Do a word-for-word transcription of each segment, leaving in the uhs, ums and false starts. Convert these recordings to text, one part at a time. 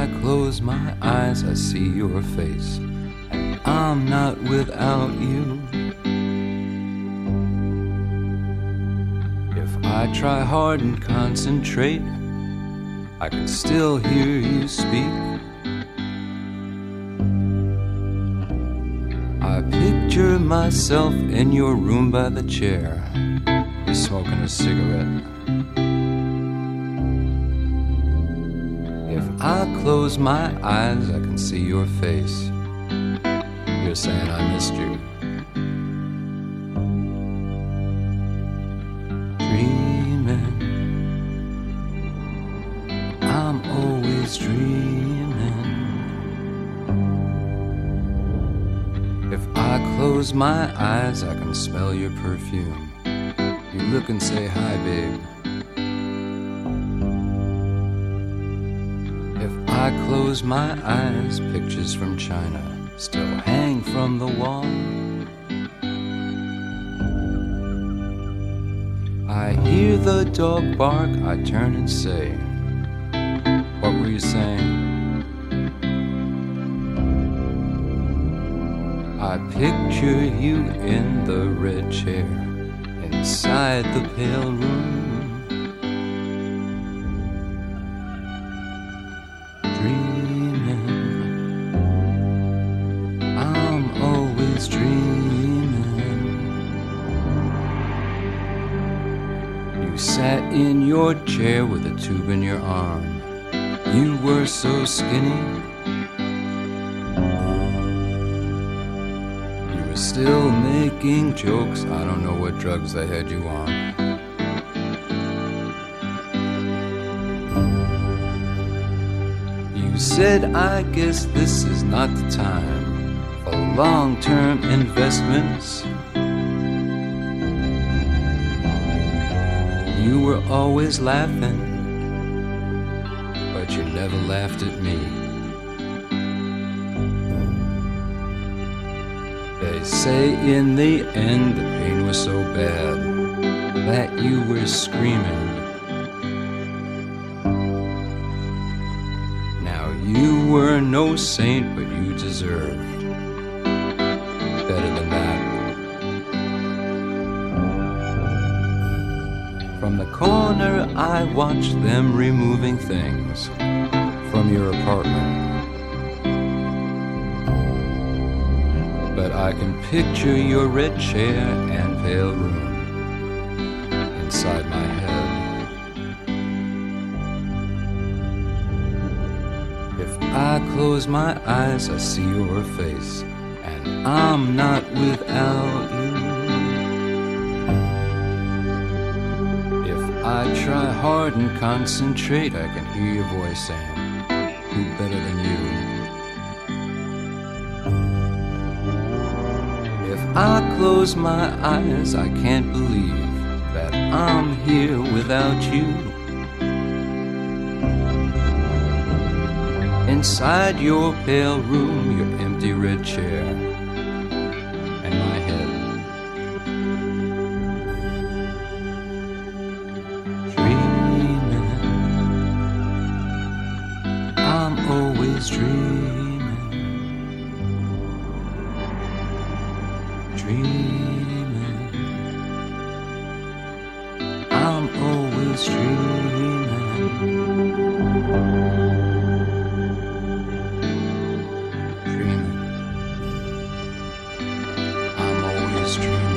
I close my eyes, I see your face, and I'm not without you. If I try hard and concentrate, I can still hear you speak. I picture myself in your room by the chair, you're smoking a cigarette. If I close my eyes, I can see your face, you're saying I missed you. Dreaming, I'm always dreaming. If I close my eyes, I can smell your perfume. You look and say, hi, babe. If I close my eyes, pictures from China still hang from the wall. I hear the dog bark, I turn and say, what were you saying? I picture you in the red chair, inside the pale room. Dreaming, I'm always dreaming. You sat in your chair with a tube in your arm. You were so skinny. You were still making jokes. I don't know what drugs they had you on. You said, I guess this is not the time for long-term investments. You were always laughing, but you never laughed at me. They say in the end the pain was so bad that you were screaming. Now you were no saint, but you deserved better than that. From the corner I watched them removing things from your apartment. But I can picture your red chair and pale room inside my head. If I close my eyes, I see your face, and I'm not without you. I try hard and concentrate, I can hear your voice saying, who better than you? If I close my eyes, I can't believe that I'm here without you. Inside your pale room, your empty red chair, and my head. Dreaming, dreaming, I'm always dreaming, dreaming, I'm always dreaming.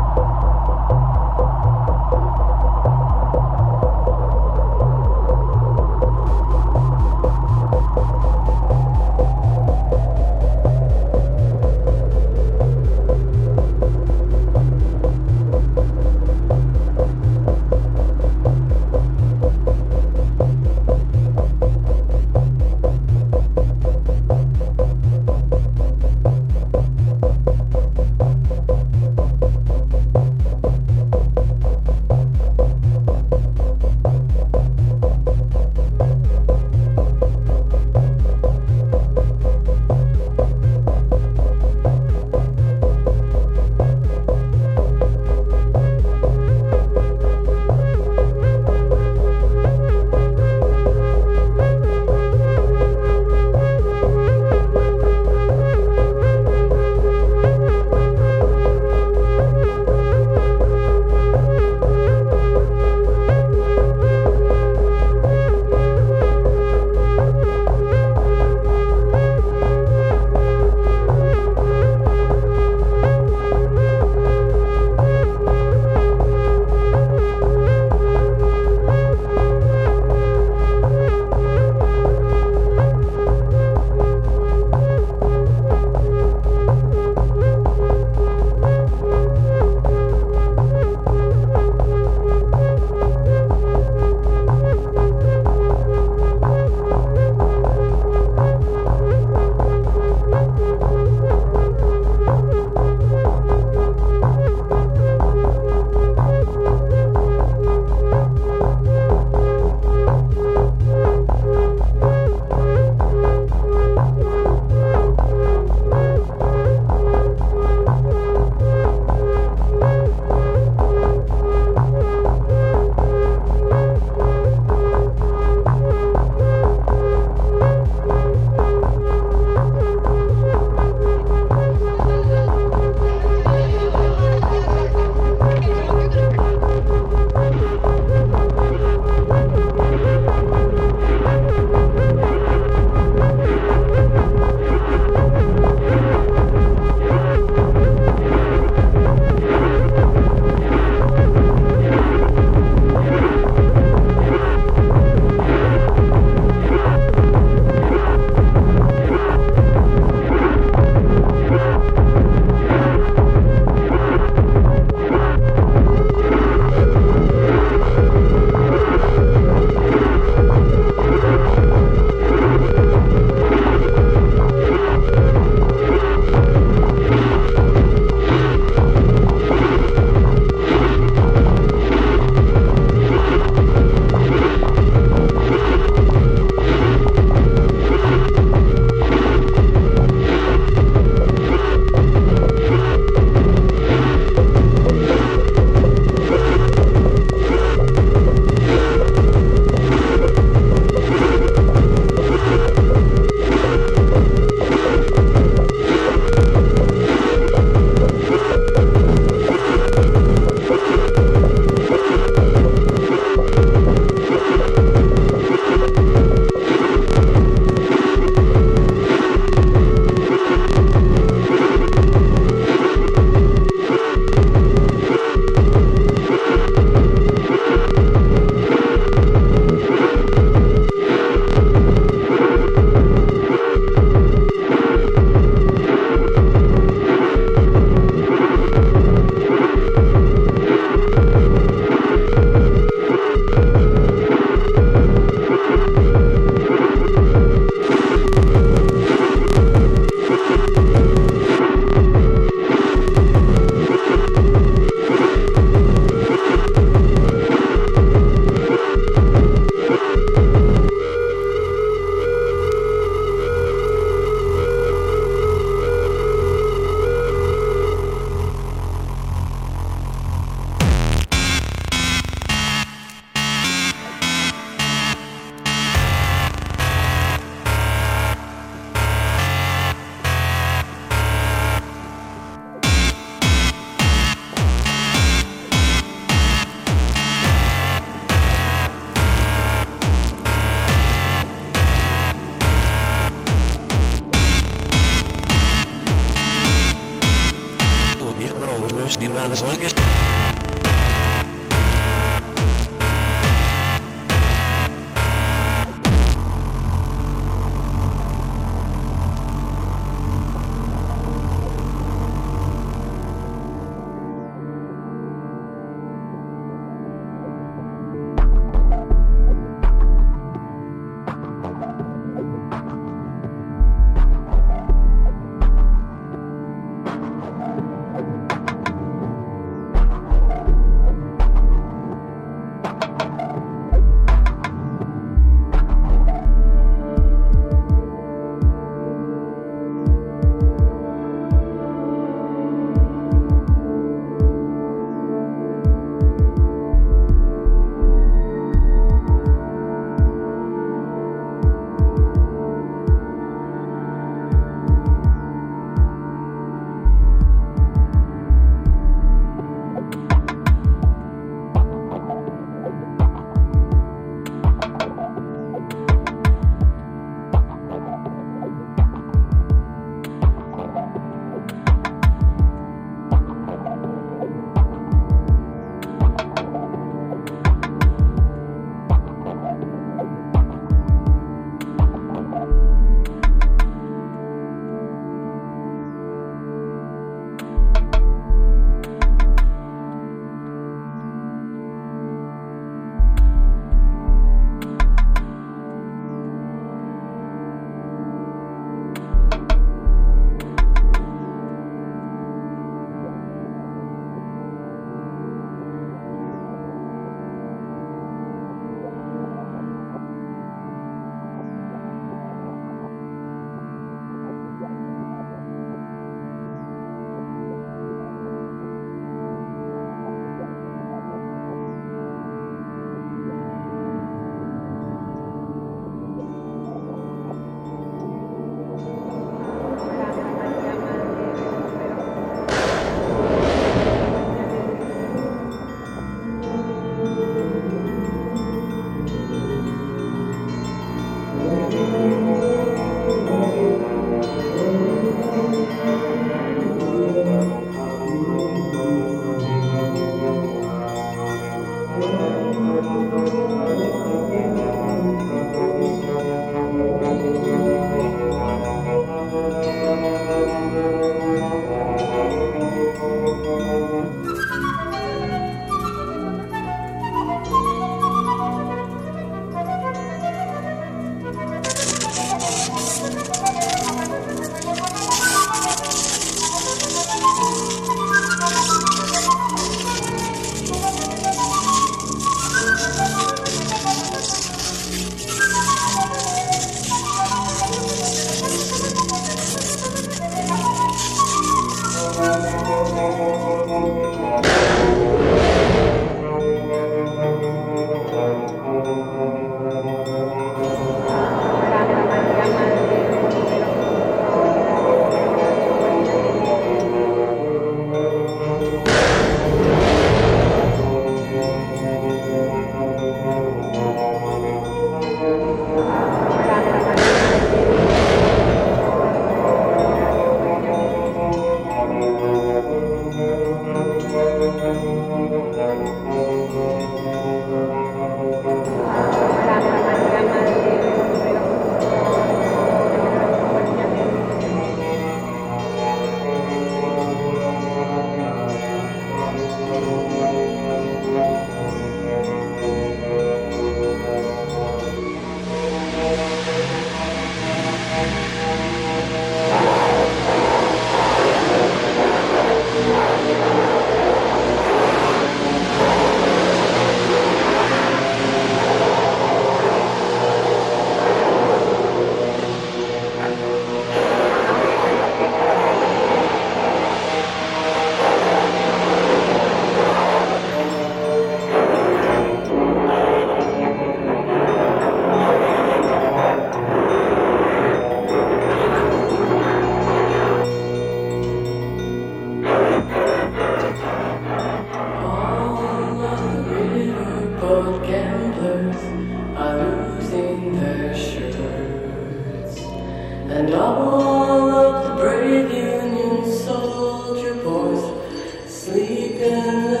And all of the brave Union soldier boys sleep in the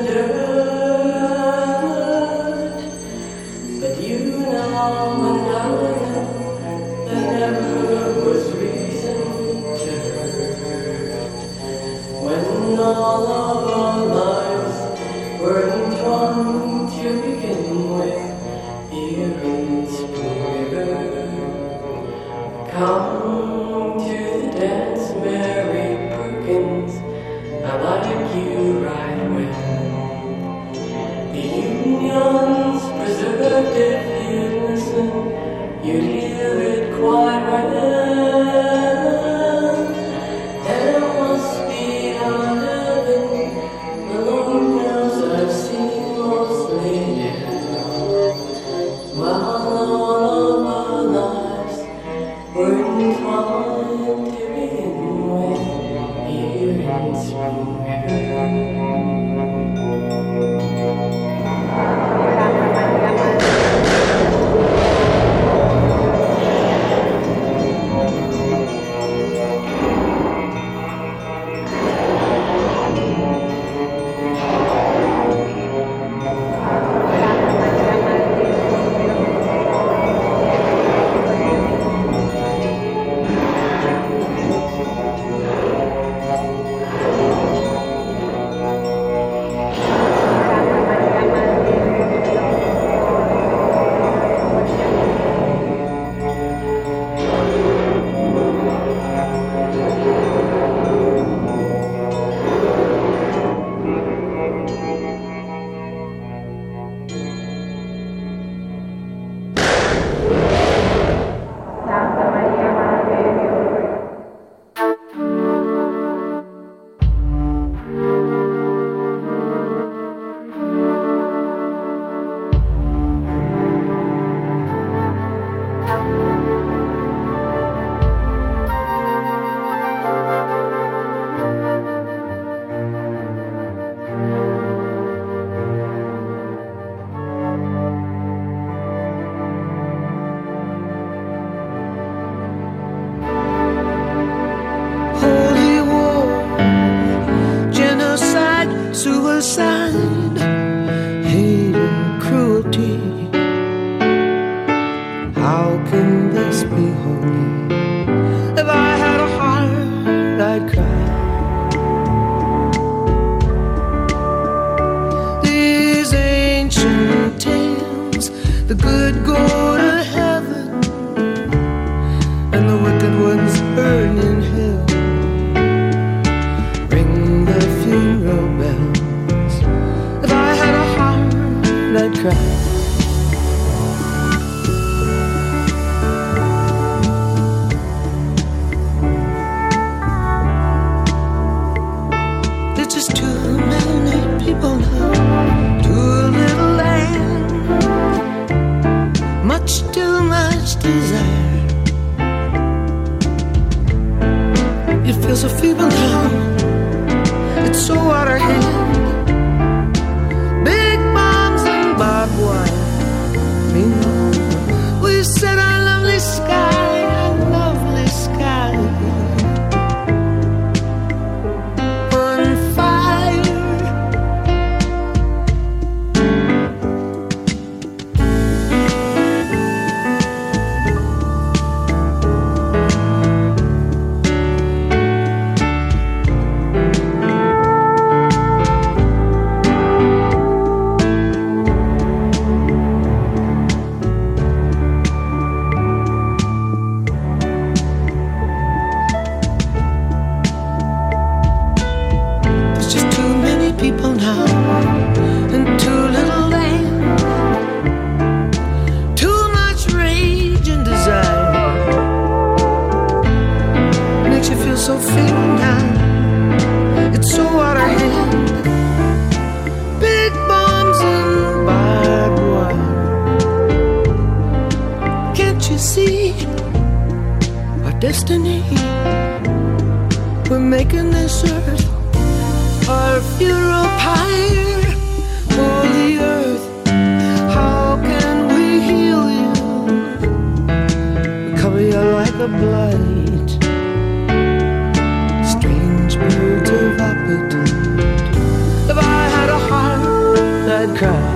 dirt. But you know and I know there never was reason to hurt. When all of our lives were entwined to begin with, here in Spring River. Come to the dance, Mary Perkins, I like you right well. The Unions preserved, if you listen, you'd hear it quite well. There must be a heaven, the Lord knows I've seen mostly dead. While all of our lives we're entwined to begin with, here in Spring River. Suicide, hate and cruelty. How can this be holy? If I had a heart, I'd cry. These ancient tales, the good go to heaven, and the wicked ones burn in hell. Ring the funeral bell. I'd cry. There's just too many people now, too little land, much too much desire. You feel so feeble now, it's so out of hand. Barbed wire. We set our lovely sky, our lovely sky on fire. People now, and too little land, too much rage and desire, makes you feel so feeble now, it's so out of hand. Big bombs and barbed wire. Can't you see our destiny? We're making this earth our funeral pyre. Holy earth, how can we heal you? Cover your light the blight. Strange birds of appetite. If I had a heart, I'd cry.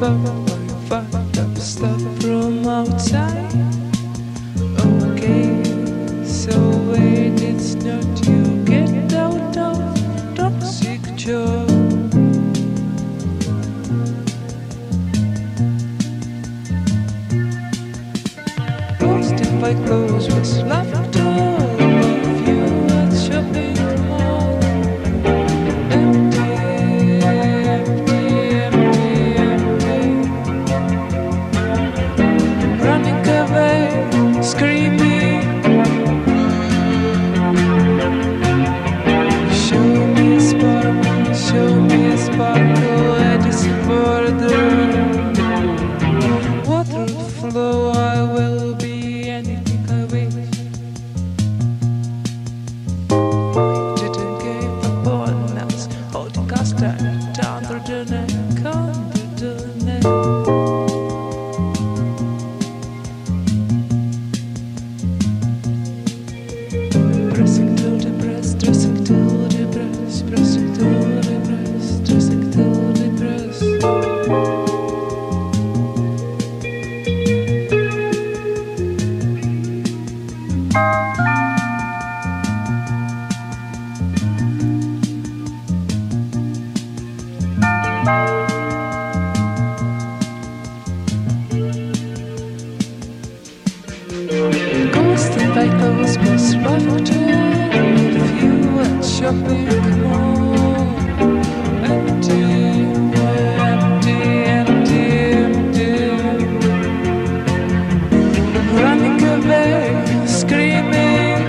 fucked up stuff from outside. Okay, so wait, it's not you get out of toxic joy. Lost in my clothes was left of you at shopping mall. Empty, empty, empty, empty. Running away, screaming. Show me a sparkle, show me a sparkle at this border. Water flow, I will be anything I wish. Didn't give up on us, holding us tight under the neck, under the neck. Pressing to the breast, pressing to the breast, pressing to the breast, pressing to the breast. Ghost in my clothes was left to if you at shopping mall. Empty, empty, empty, empty. Running away, screaming.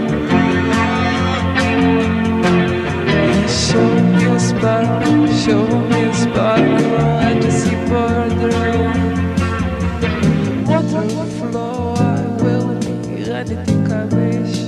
Show me a sparkle, show me a sparkle at the sea border. Water flow, I will be anything I wish.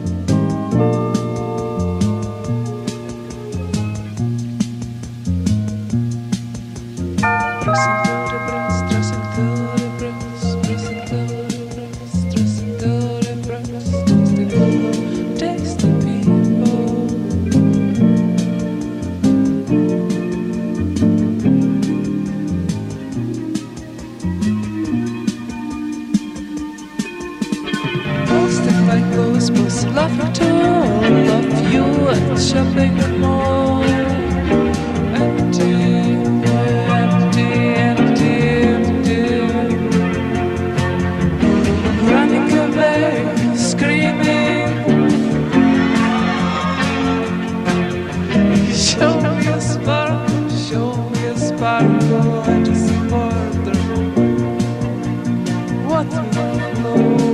Pressing to the breast, pressing to the breast, pressing to the breast, pressing to the breast. Taste the people, taste the people. Lost in my clothes was left to all of you at shopping mall. Empty, empty, empty, empty. Running away, screaming. Show me a sparkle, show me a sparkle at this border. Water flow.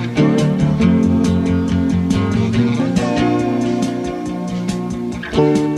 you.